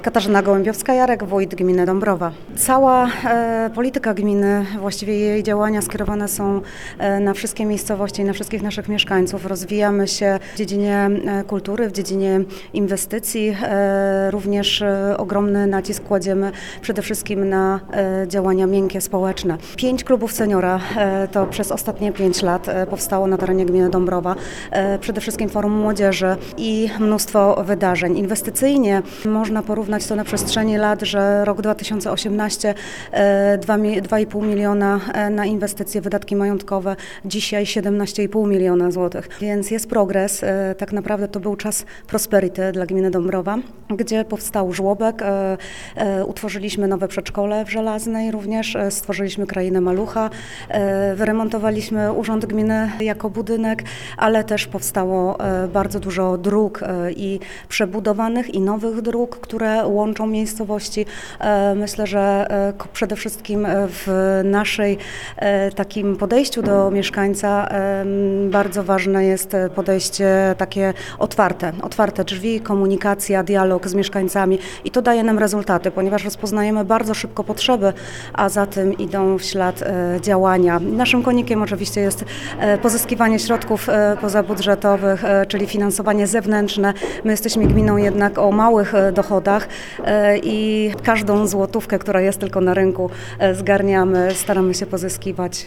Katarzyna Gołębiowska-Jarek, wójt gminy Dąbrowa. Cała polityka gminy, właściwie jej działania skierowane są na wszystkie miejscowości i na wszystkich naszych mieszkańców. Rozwijamy się w dziedzinie kultury, w dziedzinie inwestycji. Również ogromny nacisk kładziemy przede wszystkim na działania miękkie, społeczne. 5 klubów seniora to przez ostatnie 5 lat powstało na terenie gminy Dąbrowa. Przede wszystkim Forum Młodzieży i mnóstwo wydarzeń. Inwestycyjnie można porównać to na przestrzeni lat, że rok 2018 2,5 miliona na inwestycje, wydatki majątkowe, dzisiaj 17,5 miliona złotych. Więc jest progres. Tak naprawdę to był czas prosperity dla gminy Dąbrowa, gdzie powstał żłobek, utworzyliśmy nowe przedszkole w Żelaznej również, stworzyliśmy krainę Malucha, wyremontowaliśmy urząd gminy jako budynek, ale też powstało bardzo dużo dróg i przebudowanych i nowych dróg, które łączą miejscowości. Myślę, że przede wszystkim w naszej takim podejściu do mieszkańca bardzo ważne jest podejście takie otwarte drzwi, komunikacja, dialog z mieszkańcami i to daje nam rezultaty, ponieważ rozpoznajemy bardzo szybko potrzeby, a za tym idą w ślad działania. Naszym konikiem oczywiście jest pozyskiwanie środków pozabudżetowych, czyli finansowanie zewnętrzne. My jesteśmy gminą jednak o małych dochodach i każdą złotówkę, która jest tylko na rynku, zgarniamy, staramy się pozyskiwać